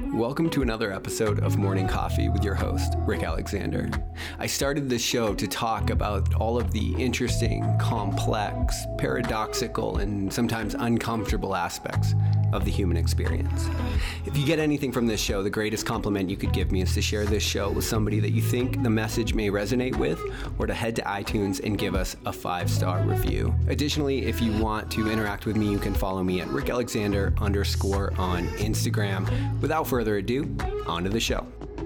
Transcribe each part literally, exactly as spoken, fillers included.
Welcome to another episode of Morning Coffee with your host, Rick Alexander. I started this show to talk about all of the interesting, complex, paradoxical, and sometimes uncomfortable aspects of the human experience. If you get anything from this show, the greatest compliment you could give me is to share this show with somebody that you think the message may resonate with, or to head to iTunes and give us a five-star review. Additionally, if you want to interact with me, you can follow me at Rick Alexander underscore on Instagram. Without further ado, on to the show.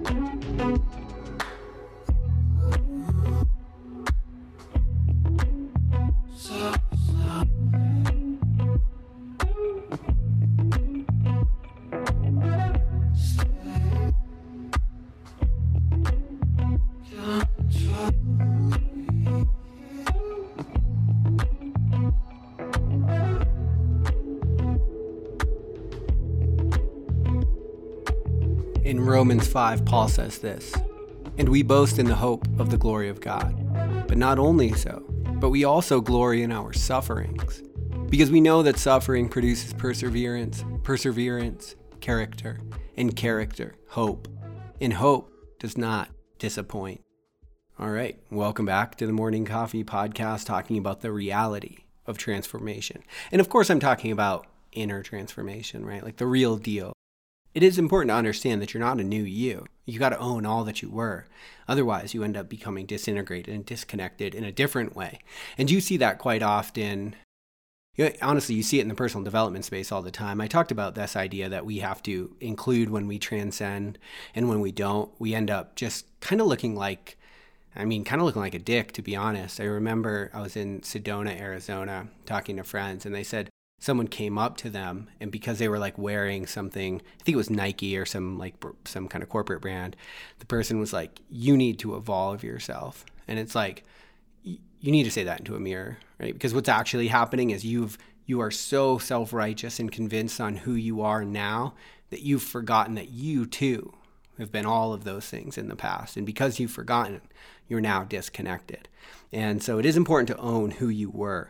In Romans five, Paul says this, "And we boast in the hope of the glory of God. But not only so, but we also glory in our sufferings, because we know that suffering produces perseverance, perseverance, character, and character, hope. And hope does not disappoint." All right, welcome back to the Morning Coffee podcast, talking about the reality of transformation. And of course, I'm talking about inner transformation, right? Like the real deal. It is important to understand that you're not a new you. You got to own all that you were. Otherwise, you end up becoming disintegrated and disconnected in a different way. And you see that quite often. You know, honestly, you see it in the personal development space all the time. I talked about this idea that we have to include when we transcend, and when we don't, we end up just kind of looking like, I mean, kind of looking like a dick, to be honest. I remember I was in Sedona, Arizona, talking to friends, and they said, someone came up to them, and because they were like wearing something, I think it was Nike or some like some kind of corporate brand, the person was like, "You need to evolve yourself." And it's like, you need to say that into a mirror, right? Because what's actually happening is you've you are so self-righteous and convinced on who you are now that you've forgotten that you too have been all of those things in the past. And because you've forgotten, you're now disconnected. And so it is important to own who you were.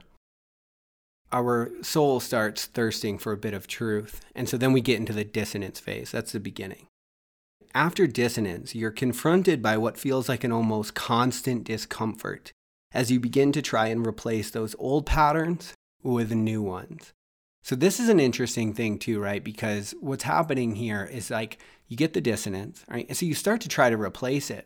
Our soul starts thirsting for a bit of truth. And so then we get into the dissonance phase. That's the beginning. After dissonance, you're confronted by what feels like an almost constant discomfort as you begin to try and replace those old patterns with new ones. So this is an interesting thing too, right? Because what's happening here is like you get the dissonance, right? And so you start to try to replace it.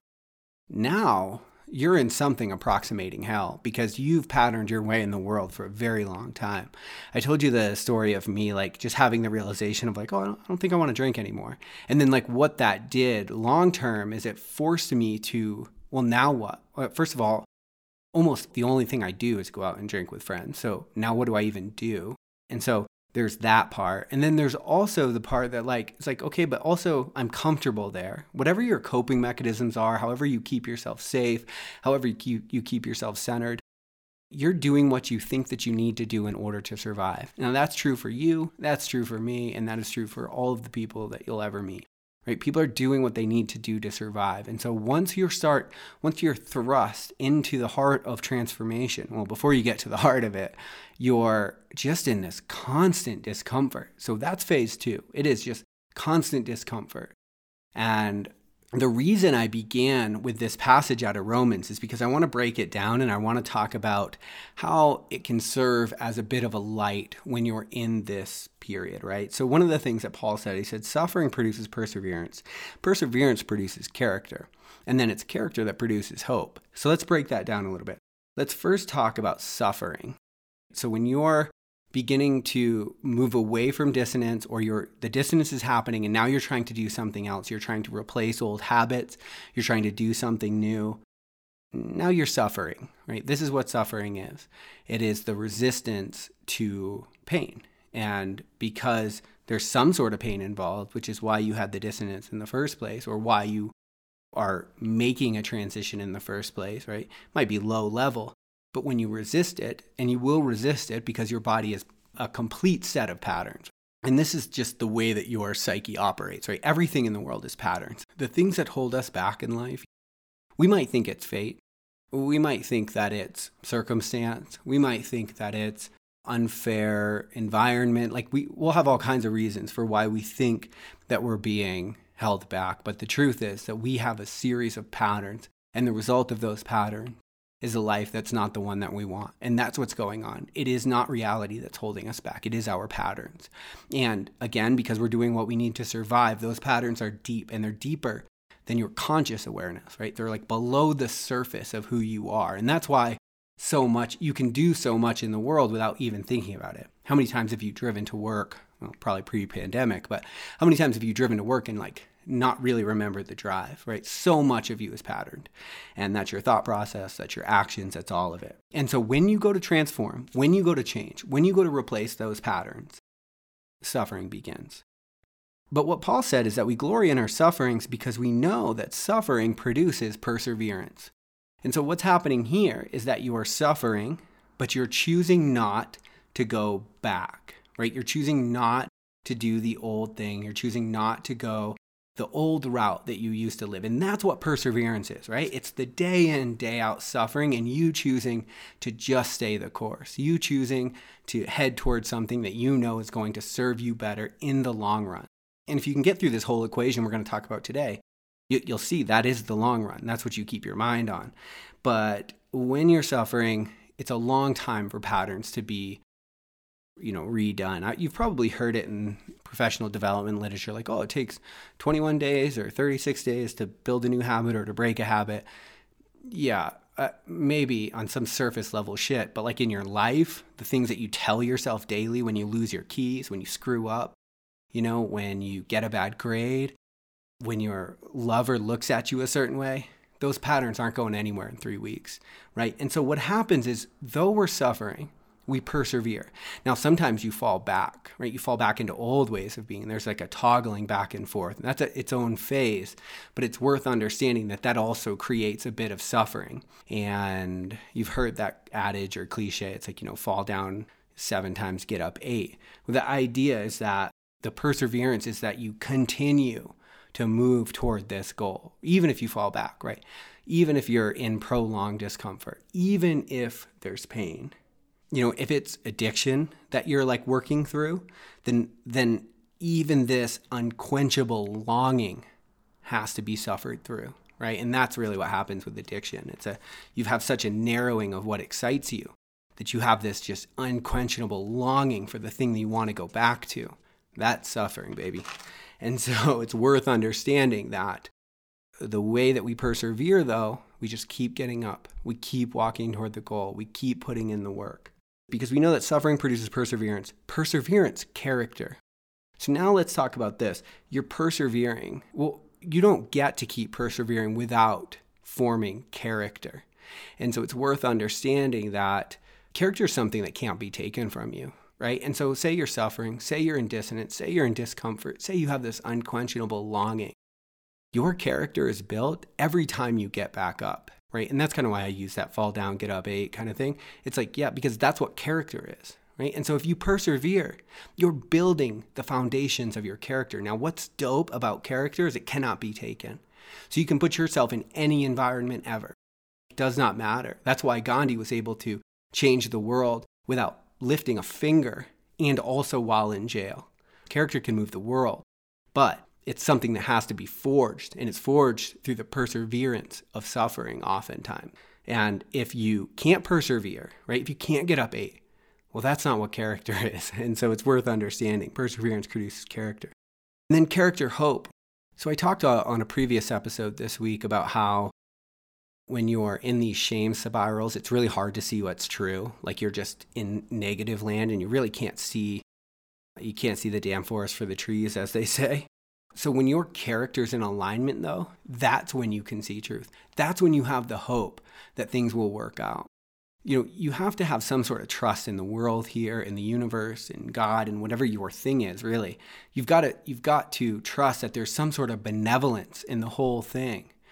Now, you're in something approximating hell because you've patterned your way in the world for a very long time. I told you the story of me like just having the realization of like, oh, I don't, I don't think I want to drink anymore. And then like what that did long term is it forced me to, well, now what? Well, first of all, almost the only thing I do is go out and drink with friends. So now what do I even do? And so there's that part. And then there's also the part that like, it's like, okay, but also I'm comfortable there. Whatever your coping mechanisms are, however you keep yourself safe, however you keep, you keep yourself centered, you're doing what you think that you need to do in order to survive. Now that's true for you, that's true for me, and that is true for all of the people that you'll ever meet. Right? People are doing what they need to do to survive. And so once you start, once you're thrust into the heart of transformation, well, before you get to the heart of it, you're just in this constant discomfort. So that's phase two. It is just constant discomfort. And the reason I began with this passage out of Romans is because I want to break it down and I want to talk about how it can serve as a bit of a light when you're in this period, right? So one of the things that Paul said, he said, suffering produces perseverance. Perseverance produces character. And then it's character that produces hope. So let's break that down a little bit. Let's first talk about suffering. So when you're beginning to move away from dissonance, or you're, the dissonance is happening and now you're trying to do something else. You're trying to replace old habits. You're trying to do something new. Now you're suffering, right? This is what suffering is. It is the resistance to pain. And because there's some sort of pain involved, which is why you had the dissonance in the first place, or why you are making a transition in the first place, right? It might be low level. But when you resist it, and you will resist it because your body is a complete set of patterns. And this is just the way that your psyche operates, right? Everything in the world is patterns. The things that hold us back in life, we might think it's fate. We might think that it's circumstance. We might think that it's unfair environment. Like we, we'll have all kinds of reasons for why we think that we're being held back. But the truth is that we have a series of patterns, and the result of those patterns is a life that's not the one that we want. And that's what's going on. It is not reality that's holding us back. It is our patterns. And again, because we're doing what we need to survive, those patterns are deep, and they're deeper than your conscious awareness, right? They're like below the surface of who you are. And that's why so much, you can do so much in the world without even thinking about it. How many times have you driven to work? Well, probably pre-pandemic, but how many times have you driven to work and like not really remember the drive, right? So much of you is patterned, and that's your thought process, that's your actions, that's all of it. And so when you go to transform, when you go to change, when you go to replace those patterns, suffering begins. But what Paul said is that we glory in our sufferings because we know that suffering produces perseverance. And so what's happening here is that you are suffering, but you're choosing not to go back, right? You're choosing not to do the old thing. You're choosing not to go the old route that you used to live. And that's what perseverance is, right? It's the day in, day out suffering, and you choosing to just stay the course. You choosing to head towards something that you know is going to serve you better in the long run. And if you can get through this whole equation we're going to talk about today, you, you'll see that is the long run. That's what you keep your mind on. But when you're suffering, it's a long time for patterns to be, you know, redone. You've probably heard it in professional development literature, like, oh, it takes twenty-one days or thirty-six days to build a new habit or to break a habit. Yeah, uh, maybe on some surface level shit, but like in your life, the things that you tell yourself daily when you lose your keys, when you screw up, you know, when you get a bad grade, when your lover looks at you a certain way, those patterns aren't going anywhere in three weeks, right? And so what happens is, though we're suffering, we persevere. Now, sometimes you fall back, right? You fall back into old ways of being. There's like a toggling back and forth. And that's a, its own phase, but it's worth understanding that that also creates a bit of suffering. And you've heard that adage or cliche. It's like, you know, fall down seven times, get up eight. Well, the idea is that the perseverance is that you continue to move toward this goal, even if you fall back, right? Even if you're in prolonged discomfort, even if there's pain. You know, if it's addiction that you're like working through, then then even this unquenchable longing has to be suffered through, right? And that's really what happens with addiction. It's a you have such a narrowing of what excites you that you have this just unquenchable longing for the thing that you want to go back to. That's suffering, baby. And so it's worth understanding that the way that we persevere, though, we just keep getting up. We keep walking toward the goal. We keep putting in the work. Because we know that suffering produces perseverance. Perseverance, character. So now let's talk about this. You're persevering. Well, you don't get to keep persevering without forming character. And so it's worth understanding that character is something that can't be taken from you, right? And so say you're suffering, say you're in dissonance, say you're in discomfort, say you have this unquenchable longing. Your character is built every time you get back up. Right? And that's kind of why I use that fall down, get up eight kind of thing. It's like, yeah, because that's what character is, right? And so if you persevere, you're building the foundations of your character. Now, what's dope about character is it cannot be taken. So you can put yourself in any environment ever. It does not matter. That's why Gandhi was able to change the world without lifting a finger and also while in jail. Character can move the world, but it's something that has to be forged, and it's forged through the perseverance of suffering oftentimes. And if you can't persevere, right, if you can't get up eight, well, that's not what character is. And so it's worth understanding. Perseverance produces character. And then character hope. So I talked on a previous episode this week about how when you're in these shame spirals, it's really hard to see what's true. Like you're just in negative land and you really can't see, you can't see the damn forest for the trees, as they say. So when your character's in alignment, though, that's when you can see truth. That's when you have the hope that things will work out. You know, you have to have some sort of trust in the world here, in the universe, in God, and whatever your thing is, really. You've got to, you've got to trust that there's some sort of benevolence in the whole thing.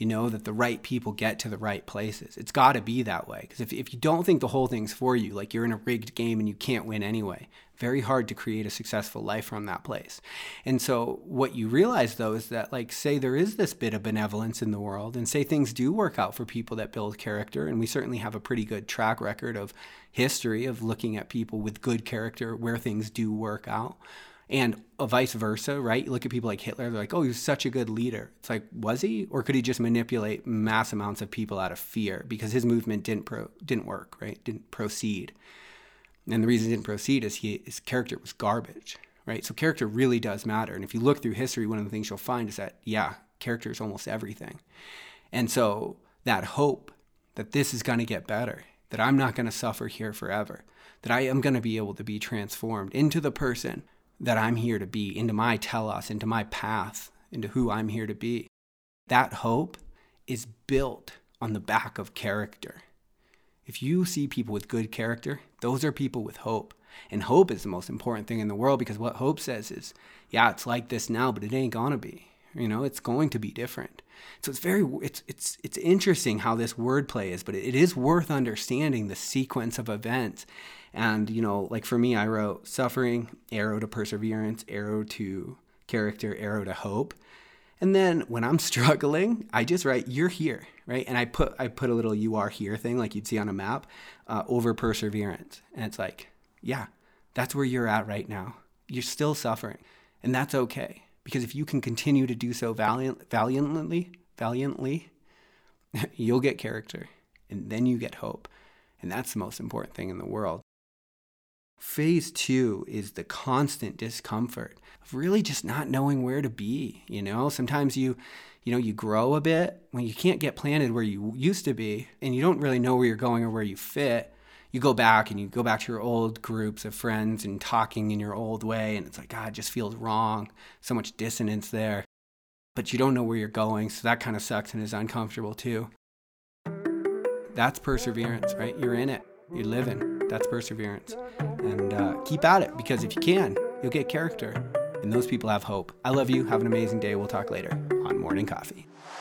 You know that the right people get to the right places. It's got to be that way. Because if, if you don't think the whole thing's for you, like you're in a rigged game and you can't win anyway, very hard to create a successful life from that place. And so what you realize, though, is that, like, say there is this bit of benevolence in the world, and say things do work out for people that build character, and we certainly have a pretty good track record of history of looking at people with good character where things do work out. And vice versa, right? You look at people like Hitler, they're like, oh, he was such a good leader. It's like, was he? Or could he just manipulate mass amounts of people out of fear because his movement didn't pro- didn't work, right? Didn't proceed. And the reason it didn't proceed is he, his character was garbage, right? So character really does matter. And if you look through history, one of the things you'll find is that, yeah, character is almost everything. And so that hope that this is going to get better, that I'm not going to suffer here forever, that I am going to be able to be transformed into the person that I'm here to be, into my telos, into my path, into who I'm here to be. That hope is built on the back of character. If you see people with good character, those are people with hope. And hope is the most important thing in the world, because what hope says is, yeah, it's like this now, but it ain't gonna be. You know, it's going to be different. So it's very, it's it's it's interesting how this wordplay is, but it is worth understanding the sequence of events. And, you know, like for me, I wrote suffering, arrow to perseverance, arrow to character, arrow to hope. And then when I'm struggling, I just write, you're here, right? And I put I put a little you are here thing like you'd see on a map uh, over perseverance. And it's like, yeah, that's where you're at right now. You're still suffering. And that's okay. Because if you can continue to do so valiant, valiantly, valiantly, you'll get character. And then you get hope. And that's the most important thing in the world. Phase two is the constant discomfort of really just not knowing where to be. You know, sometimes you, you know, you grow a bit when you can't get planted where you used to be, and you don't really know where you're going or where you fit. You go back and you go back to your old groups of friends and talking in your old way, and it's like, God, it just feels wrong. So much dissonance there, but you don't know where you're going, so that kind of sucks and is uncomfortable too. That's perseverance, right? You're in it. You're living. That's perseverance. And uh, keep at it, because if you can, you'll get character. And those people have hope. I love you. Have an amazing day. We'll talk later on Morning Coffee.